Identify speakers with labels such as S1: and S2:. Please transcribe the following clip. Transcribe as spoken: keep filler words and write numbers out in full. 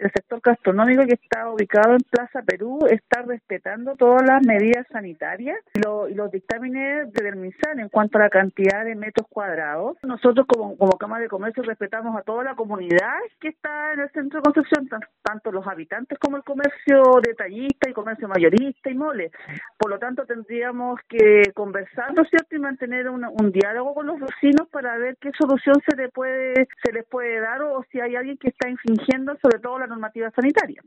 S1: este sector gastronómico que está ubicado en Plaza Perú está respetando todas las medidas sanitarias y, lo, y los dictámenes de del MinSal en cuanto a la cantidad de metros cuadrados. Nosotros como, como Cámara de Comercio respetamos a toda la comunidad que está en el centro de Concepción, tanto, tanto los habitantes como el comercio detallista y comercio mayorista y mole. Por lo tanto, tendríamos que conversar, ¿no es cierto?, y mantener una, un diálogo con los vecinos para ver qué solución se le puede se les puede dar o si hay alguien que está infringiendo sobre todo la normativa sanitaria.